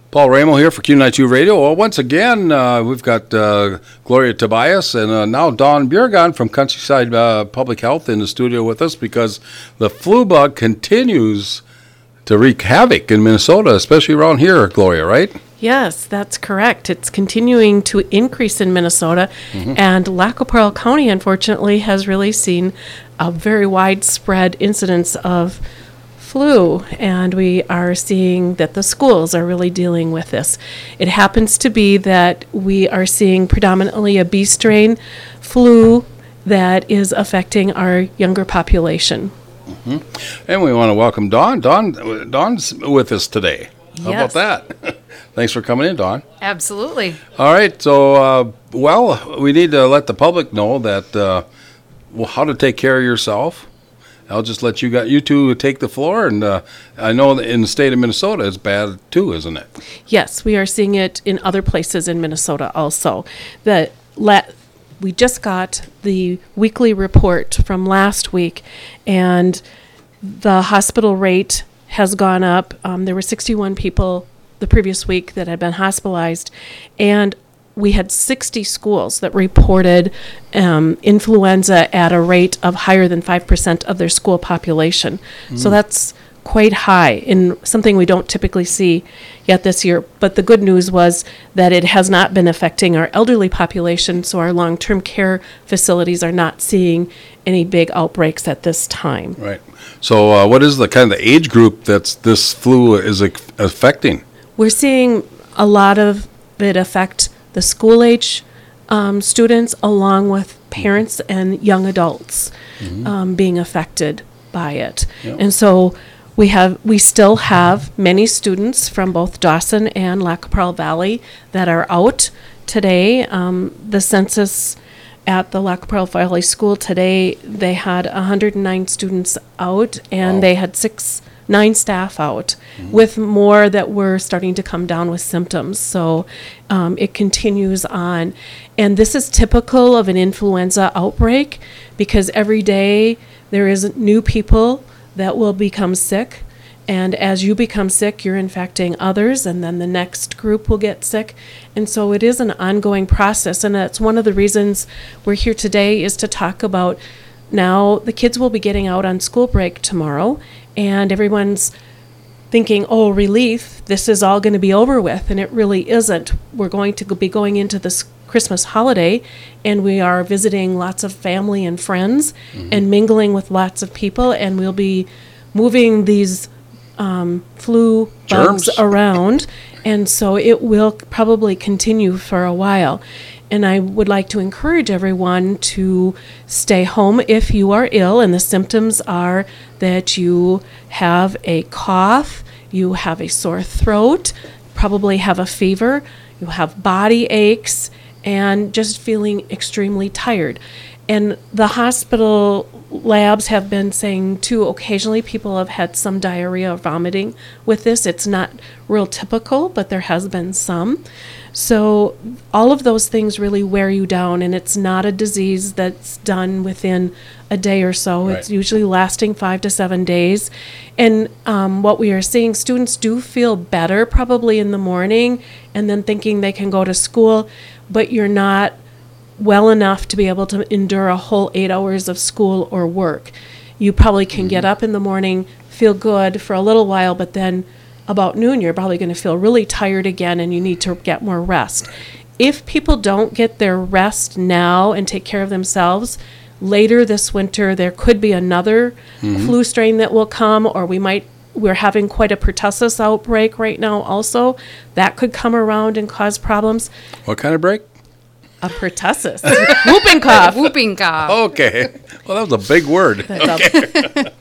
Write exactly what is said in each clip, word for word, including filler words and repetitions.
Paul Ramo here for Q ninety-two Radio. Well, once again, uh, we've got uh, Gloria Tobias and uh, now Dawn Bjerregaard from Countryside uh, Public Health in the studio with us because the flu bug continues to wreak havoc in Minnesota, especially around here, Gloria, right? Yes, that's correct. It's continuing to increase in Minnesota, mm-hmm. and Lac-qui-Parle County, unfortunately, has really seen a very widespread incidence of flu, and we are seeing that the schools are really dealing with this. It happens to be that we are seeing predominantly a B strain flu that is affecting our younger population. Mm-hmm. And we want to welcome Dawn. Dawn, Dawn's with us today. How Yes. about that? Thanks for coming in, Dawn. Absolutely. All right, so, uh, well, we need to let the public know that, uh, well, how to take care of yourself. I'll just let you got you two take the floor, and uh, I know that in the state of Minnesota it's bad too, isn't it? Yes, we are seeing it in other places in Minnesota also. The la- we just got the weekly report from last week, and the hospital rate has gone up. Um, there were sixty-one people the previous week that had been hospitalized, and we had sixty schools that reported um, influenza at a rate of higher than five percent of their school population. Mm. So that's quite high in something we don't typically see yet this year. But the good news was that it has not been affecting our elderly population, so our long-term care facilities are not seeing any big outbreaks at this time. Right. So uh, what is the kind of the age group that's this flu is ac- affecting? We're seeing a lot of it affect the school-age um, students, along with parents and young adults mm-hmm. um, being affected by it. Yep. And so we have, we still have many students from both Dawson and Lac-qui-Parle Valley that are out today. Um, the census at the Lac-qui-Parle Valley School today, they had one hundred nine students out, and wow. they had six nine staff out, mm-hmm. with more that were starting to come down with symptoms. So um, it continues on. And this is typical of an influenza outbreak, because every day there is new people that will become sick. And as you become sick, you're infecting others, and then the next group will get sick. And so it is an ongoing process. And that's one of the reasons we're here today, is to talk about now the kids will be getting out on school break tomorrow, and everyone's thinking, oh, relief, this is all going to be over with, and it really isn't. We're going to be going into this Christmas holiday, and we are visiting lots of family and friends mm-hmm. and mingling with lots of people, and we'll be moving these um, flu Germs. bugs around, and so it will probably continue for a while. And I would like to encourage everyone to stay home if you are ill, and the symptoms are that you have a cough, you have a sore throat, probably have a fever, you have body aches, and just feeling extremely tired. And the hospital labs have been saying, too, occasionally people have had some diarrhea or vomiting with this. It's not real typical, but there has been some. So all of those things really wear you down, and it's not a disease that's done within a day or so. Right. It's usually lasting five to seven days. And um, what we are seeing, students do feel better probably in the morning and then thinking they can go to school, but you're not well enough to be able to endure a whole eight hours of school or work. You probably can mm-hmm. get up in the morning, feel good for a little while, but then about noon you're probably going to feel really tired again, and you need to get more rest. If people don't get their rest now and take care of themselves, later this winter there could be another mm-hmm. flu strain that will come, or we might we're having quite a pertussis outbreak right now also. That could come around and cause problems. What kind of break? A pertussis. Whooping cough. Whooping cough. Okay. Well, that was a big word. Okay.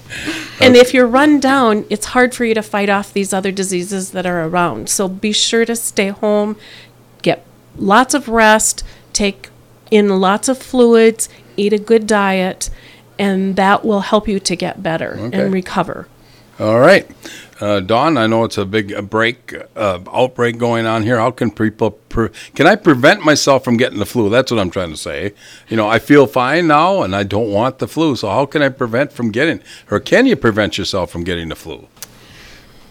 And if you're run down, it's hard for you to fight off these other diseases that are around. So be sure to stay home, get lots of rest, take in lots of fluids, eat a good diet, and that will help you to get better okay. and recover. All right. Uh, Dawn, I know it's a big uh, break, uh, outbreak going on here. How can people, pre- can I prevent myself from getting the flu? That's what I'm trying to say. You know, I feel fine now and I don't want the flu. So how can I prevent from getting, or can you prevent yourself from getting the flu?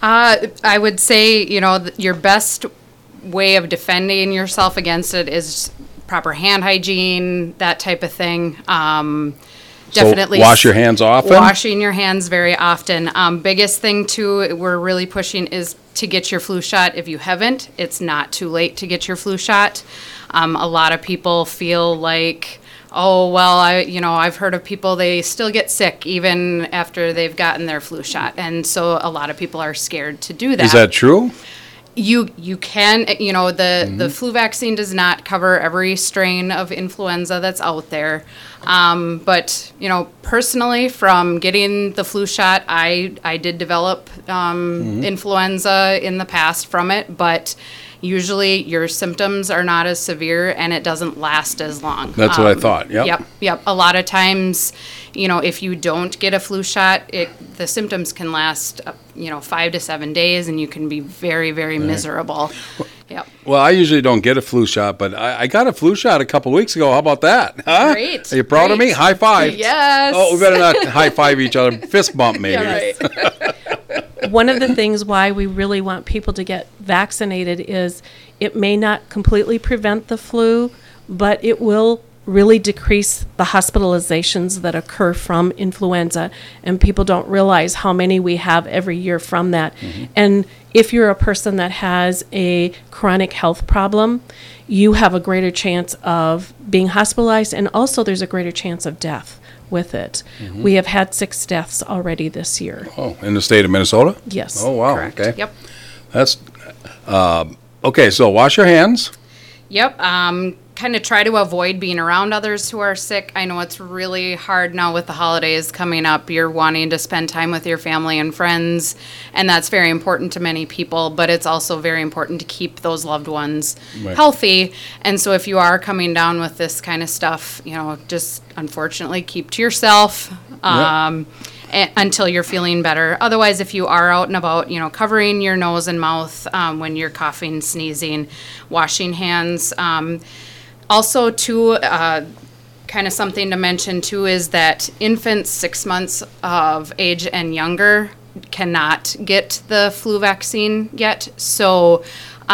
Uh, I would say, you know, th- your best way of defending yourself against it is proper hand hygiene, that type of thing. Um, So definitely wash your hands often? Washing your hands very often. Um, biggest thing too, we're really pushing is to get your flu shot. If you haven't, it's not too late to get your flu shot. Um, a lot of people feel like, oh, well, I, you know, I've heard of people, they still get sick even after they've gotten their flu shot. And so a lot of people are scared to do that. Is that true? You you can, you know, the, mm-hmm. the flu vaccine does not cover every strain of influenza that's out there. Um, but, you know, personally, from getting the flu shot, I, I did develop um, mm-hmm. influenza in the past from it, but usually your symptoms are not as severe and it doesn't last as long. That's um, what I thought, yep. Yep, yep. A lot of times, you know, if you don't get a flu shot, it, the symptoms can last, uh, you know, five to seven days and you can be very, very right. miserable. Yep. Well, I usually don't get a flu shot, but I, I got a flu shot a couple weeks ago. How about that? Huh? Great. Are you proud great. of me? High five. Yes. Oh, we better not high five each other. Fist bump, maybe. Yeah, right. One of the things why we really want people to get vaccinated is it may not completely prevent the flu, but it will really decrease the hospitalizations that occur from influenza, and people don't realize how many we have every year from that. Mm-hmm. And if you're a person that has a chronic health problem, you have a greater chance of being hospitalized, and also there's a greater chance of death with it. Mm-hmm. We have had six deaths already this year. Oh, in the state of Minnesota? Yes. Oh, wow. Correct. Okay. Yep. That's, um, okay, so wash your hands. Yep. Um, kind of try to avoid being around others who are sick. I know it's really hard now with the holidays coming up. You're wanting to spend time with your family and friends, and that's very important to many people, but it's also very important to keep those loved ones right. healthy. And so if you are coming down with this kind of stuff, you know, just unfortunately keep to yourself. Um, yep. a- until you're feeling better. Otherwise, if you are out and about, you know, covering your nose and mouth um, when you're coughing, sneezing, washing hands. Um, Also, too, uh, kind of something to mention, too, is that infants six months of age and younger cannot get the flu vaccine yet. So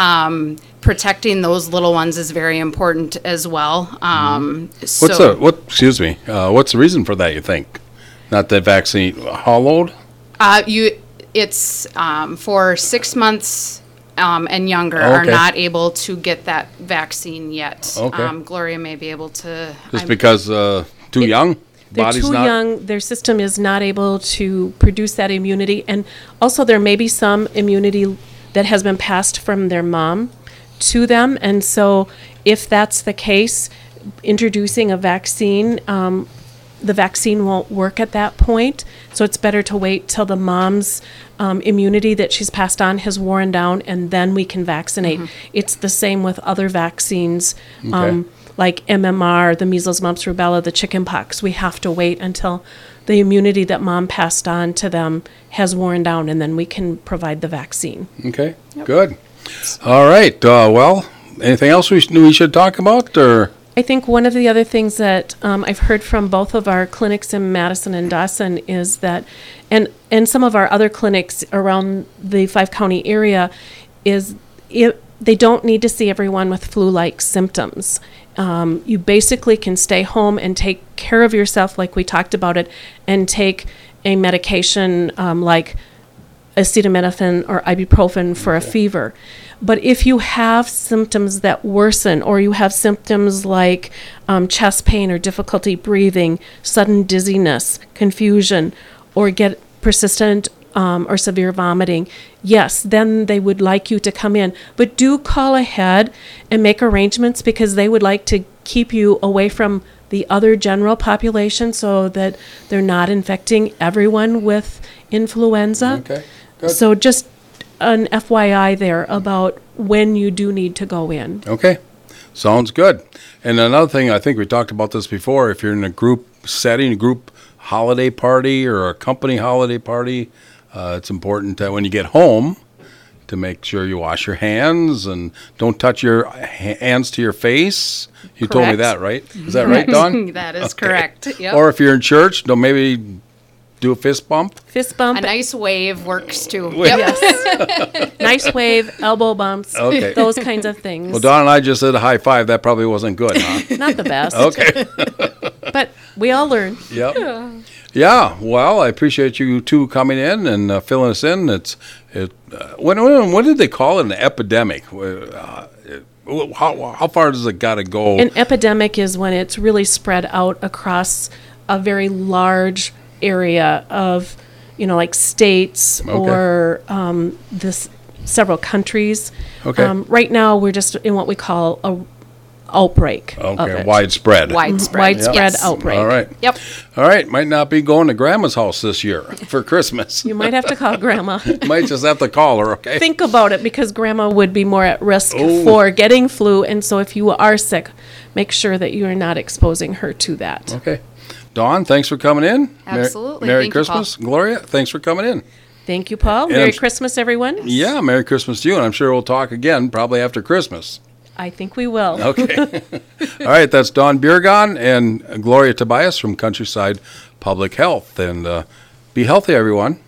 um, protecting those little ones is very important as well. Um, so What's the, what, excuse me, uh, what's the reason for that, you think? Not that vaccine, how old? Uh, you, it's um, for six months Um, and younger oh, okay. are not able to get that vaccine yet. Okay. Um, Gloria may be able to. Just I'm, because uh, too it, young? They're Body's too not young. Their system is not able to produce that immunity. And also there may be some immunity that has been passed from their mom to them. And so if that's the case, introducing a vaccine, um, the vaccine won't work at that point. So it's better to wait till the mom's um, immunity that she's passed on has worn down, and then we can vaccinate. Mm-hmm. It's the same with other vaccines, Okay. um, like M M R, the measles, mumps, rubella, the chicken pox. We have to wait until the immunity that mom passed on to them has worn down, and then we can provide the vaccine. Okay, good. All right, uh, well, anything else we, sh- we should talk about, or? I think one of the other things that um, I've heard from both of our clinics in Madison and Dawson is that, and and some of our other clinics around the five-county area, is it, they don't need to see everyone with flu-like symptoms. Um, you basically can stay home and take care of yourself like we talked about it, and take a medication um, like acetaminophen or ibuprofen for a fever. But if you have symptoms that worsen, or you have symptoms like um, chest pain or difficulty breathing, sudden dizziness, confusion, or get persistent um, or severe vomiting, yes, then they would like you to come in. But do call ahead and make arrangements, because they would like to keep you away from the other general population so that they're not infecting everyone with influenza. Okay, good. So just an F Y I there about when you do need to go in. Okay, sounds good. And another thing, I think we talked about this before, if you're in a group setting, a group holiday party or a company holiday party, uh, it's important that when you get home to make sure you wash your hands and don't touch your ha- hands to your face. You Correct. told me that, right? Is that right, Dawn? That is Okay. correct. Yep. Or if you're in church, don't maybe do a fist bump? Fist bump. A nice wave works too. Wave. Yep. Yes. Nice wave, elbow bumps, Okay. those kinds of things. Well, Don and I just did a high five. That probably wasn't good, huh? Not the best. Okay. But we all learn. Yep. Yeah. Well, I appreciate you two coming in and uh, filling us in. It's it. Uh, when, when when did they call it an epidemic? Uh, it, how how far does it got to go? An epidemic is when it's really spread out across a very large area of, you know, like states Okay. or um, this several countries. Okay. Um, right now, we're just in what we call a outbreak of Okay. it. Widespread. Widespread. Widespread Yes. outbreak. All right. Yep. All right. Might not be going to Grandma's house this year for Christmas. You might have to call Grandma. Might just have to call her. Okay. Think about it, because Grandma would be more at risk Oh. for getting flu, and so if you are sick, make sure that you are not exposing her to that. Okay. Dawn, thanks for coming in. Mer- Absolutely. Merry Thank you, Christmas. Gloria, thanks for coming in. Thank you, Paul. And Merry I'm- Christmas, everyone. Yeah, Merry Christmas to you, and I'm sure we'll talk again probably after Christmas. I think we will. Okay. All right, that's Dawn Biergon and Gloria Tobias from Countryside Public Health. And uh, be healthy, everyone.